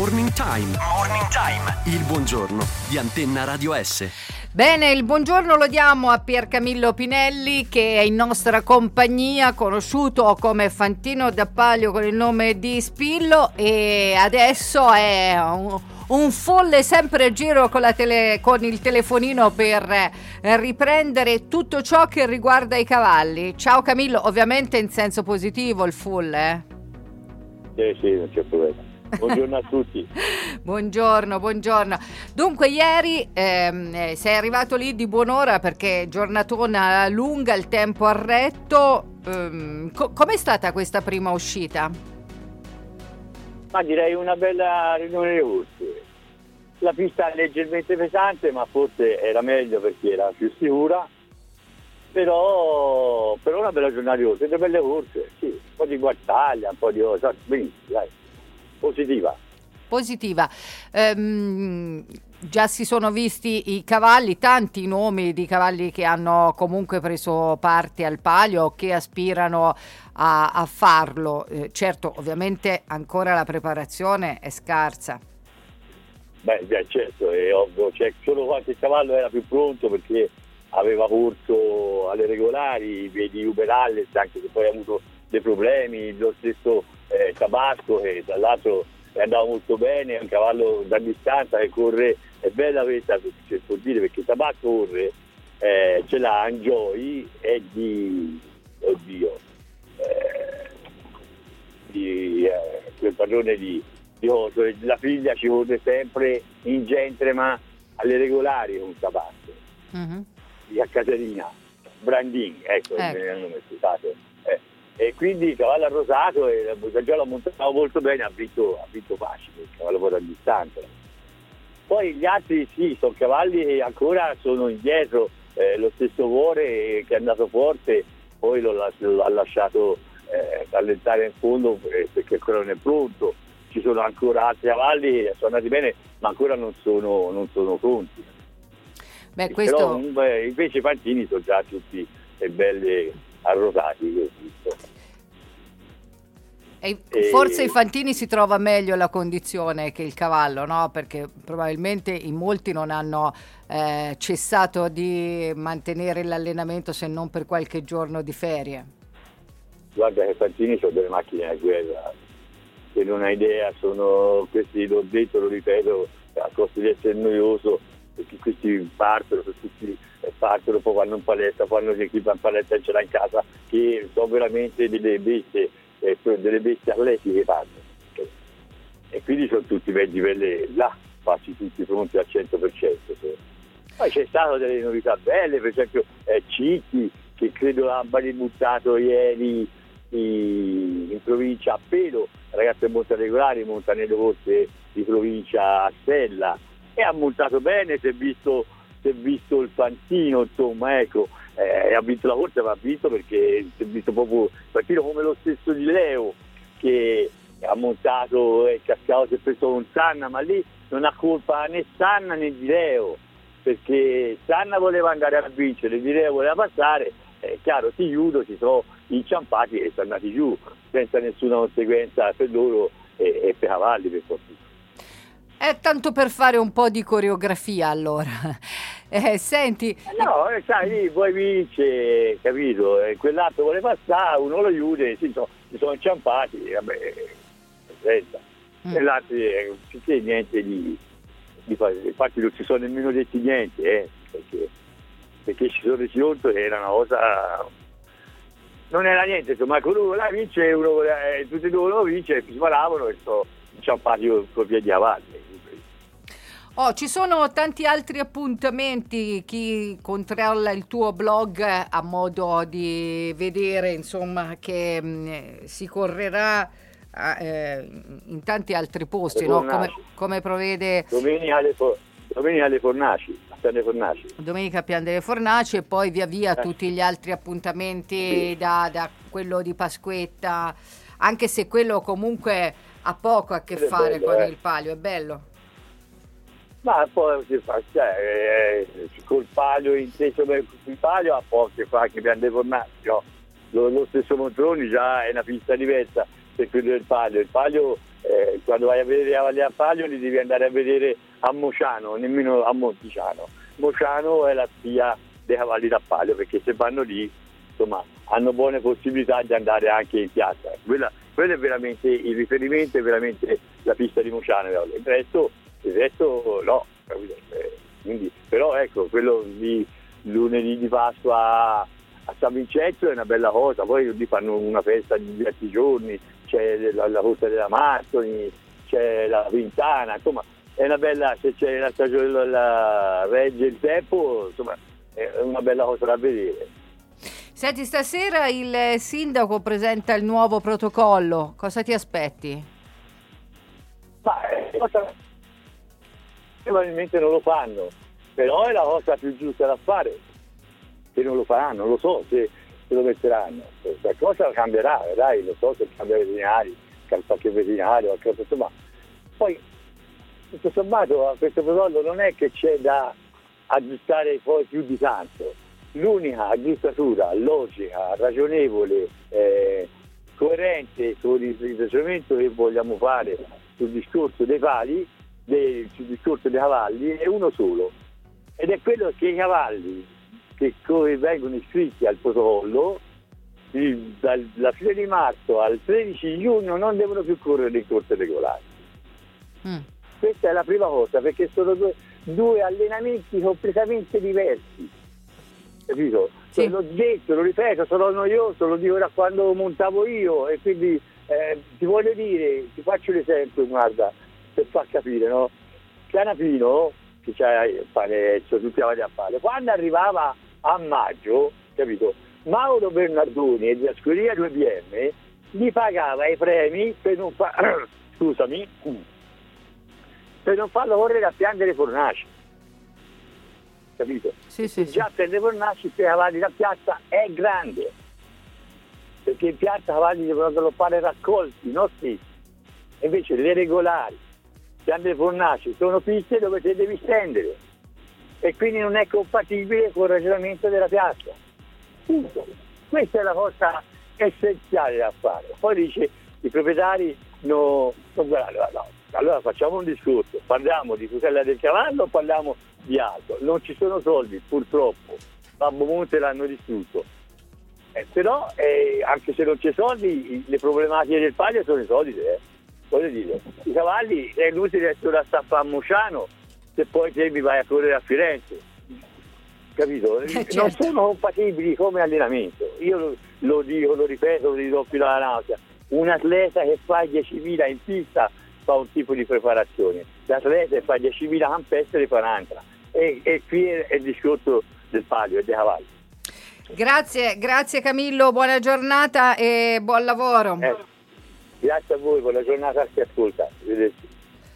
Morning Time. Morning Time. Il buongiorno di Antenna Radio S. Bene, il buongiorno lo diamo a Piercamillo Pinelli, che è in nostra compagnia, conosciuto come Fantino D'Appalio con il nome di Spillo, e adesso è un folle sempre a giro con il telefonino per riprendere tutto ciò che riguarda i cavalli. Ciao Camillo, ovviamente in senso positivo il full, eh? Sì, non c'è problema. Buongiorno a tutti. Buongiorno. Dunque ieri sei arrivato lì di buon'ora perché giornatona lunga, il tempo ha retto. Com'è stata questa prima uscita? Ma direi una bella riunione di corse. La pista è leggermente pesante, ma forse era meglio perché era più sicura. Però una bella giornata di corse, delle belle corse, sì, un po' di guartaglia, un po' di cose, benissimo, dai. Positiva. Già si sono visti i cavalli, tanti nomi di cavalli che hanno comunque preso parte al palio o che aspirano a farlo. Certo, ovviamente ancora la preparazione è scarsa. Beh, certo, è ovvio, c'è solo qualche cavallo era più pronto perché aveva corso alle regolari, vedi Uberalles, anche se poi ha avuto dei problemi, lo stesso Tabasco, che tra l'altro è andato molto bene, è un cavallo da distanza che corre, è bella questa, si può dire, perché Tabasco corre, ce l'ha Enjoy e di quel padrone di Oso, la figlia ci corre sempre in Gentrema alle regolari con Tabasco, a Caterina, Brandin, ecco. Il nome, scusate. E quindi il cavallo arrosato e già l'ho montato molto bene, ha vinto facile, il cavallo poi a distanza. Poi gli altri sì, sono cavalli che ancora sono indietro, lo stesso Cuore che è andato forte, poi l'ha lasciato rallentare in fondo perché ancora non è pronto. Ci sono ancora altri cavalli che sono andati bene ma ancora non sono pronti. Beh, questo... Però invece i Fantini sono già tutti belli arrotati, che ho visto. Forse i Fantini si trova meglio la condizione che il cavallo, no? Perché probabilmente in molti non hanno cessato di mantenere l'allenamento se non per qualche giorno di ferie. Guarda che i Fantini sono delle macchine da guerra, che non hai idea, sono questi, l'ho detto, lo ripeto, a costo di essere noioso, perché questi partono, poi vanno in palestra, fanno l'equipa in palestra e ce l'ha in casa, che sono veramente delle bestie atletiche fanno. E quindi sono tutti mezzi là, quasi tutti pronti al 100%. Poi c'è stato delle novità belle, per esempio Citti, che credo l'abbiano buttato ieri in provincia a Pelo, ragazzi è molto regolare, monta nelle corse di provincia a Stella, e ha montato bene, si è visto il Fantino, insomma, ecco, ha vinto la corsa, ma ha vinto perché si è visto proprio il Fantino come lo stesso di Leo, che ha montato e cascato, si è preso con Sanna, ma lì non ha colpa né Sanna né di Leo, perché Sanna voleva andare a vincere, di Leo voleva passare, è chiaro, si sono inciampati e sono andati giù senza nessuna conseguenza per loro e per i cavalli, per fortuna. È tanto per fare un po' di coreografia, allora. Senti... No, sai, vuoi vince, capito? Quell'altro vuole passare, uno lo aiuta, si sono inciampati, vabbè, senza. E l'altro non c'è niente di fare. Infatti non ci sono nemmeno detti niente, perché ci sono resi conto che era una cosa... Non era niente, insomma, uno la vince, tutti e due lo vince, si sparavano e sono inciampati con i piedi avanti. Ci sono tanti altri appuntamenti. Chi controlla il tuo blog ha modo di vedere, insomma, che si correrà in tanti altri posti, no? Come prevede domenica alle Fornaci, a Pian delle Fornaci. Domenica a Pian delle Fornaci, e poi via via tutti gli altri appuntamenti, da quello di Pasquetta, anche se quello comunque ha poco a che fare con il palio, è bello. Ma poi si fa, col palio, inteso per il palio, ha poco a che fare anche Pian delle Fornaci, no? Lo stesso Montroni già è una pista diversa per quello del palio. Il palio quando vai a vedere i cavalli a palio li devi andare a vedere a Mociano, nemmeno a Monticiano. Mociano è la spia dei cavalli da palio, perché se vanno lì, insomma, hanno buone possibilità di andare anche in piazza. Quello è veramente il riferimento, è veramente la pista di Mociano. Il resto no, capito? Quindi, però ecco, quello di lunedì di Pasqua a San Vincenzo è una bella cosa, poi lì fanno una festa di diversi giorni, c'è la corsa della Mastoni, c'è la Quintana, insomma è una bella, se c'è la stagione, la regge il tempo, insomma è una bella cosa da vedere. Senti, stasera il sindaco presenta il nuovo protocollo, cosa ti aspetti? Probabilmente non lo fanno, però è la cosa più giusta da fare, che non lo faranno, non lo so se lo metteranno, qualcosa cambierà, dai, lo so, se cambia veterinari, qualche veterinario, qualcosa, insomma, poi tutto sommato a questo protocollo non è che c'è da aggiustare poi più di tanto. L'unica aggiustatura logica, ragionevole, coerente con il ragionamento che vogliamo fare sul discorso dei pali, sul discorso dei cavalli, è uno solo, ed è quello che i cavalli che vengono iscritti al protocollo dalla fine di marzo al 13 giugno non devono più correre in corse regolari. Questa è la prima cosa, perché sono due allenamenti completamente diversi, capito? Sì. L'ho detto, lo ripeto, sono noioso, lo dico da quando montavo io, e quindi ti voglio dire, ti faccio l'esempio, guarda, per far capire, no? Canapino, che c'ha il panezzo, tutti avanti a fare, quando arrivava a maggio, capito, Mauro Bernardoni e di Ascuria 2BM gli pagava i premi per non per non farlo correre a piangere Fornaci, capito? Sì. Già per le Fornaci, per i cavalli da piazza è grande, perché in piazza i cavalli devono galoppare raccolti, non stessi. Invece le regolari, piante Fornaci, sono piste dove te devi stendere, e quindi non è compatibile con il ragionamento della piazza. Punto. Questa è la cosa essenziale da fare. Poi dice i proprietari no, allora facciamo un discorso, parliamo di tutela del cavallo o parliamo di altro? Non ci sono soldi, purtroppo, Babbo Monte l'hanno distrutto, però anche se non c'è soldi, le problematiche del palio sono le solite, voglio dire, i cavalli è inutile essere da staffa a Mociano se poi te mi vai a correre a Firenze, capito? Certo. Non sono compatibili come allenamento. Io lo dico, lo ripeto, lo dirò fino alla nausea. Un atleta che fa 10.000 in pista fa un tipo di preparazione, l'atleta che fa 10.000 campestre fa un'altra, e qui è il discorso del palio e dei cavalli. Grazie Camillo, buona giornata e buon lavoro. Grazie a voi, buona giornata a chi ascolta. Arrivederci.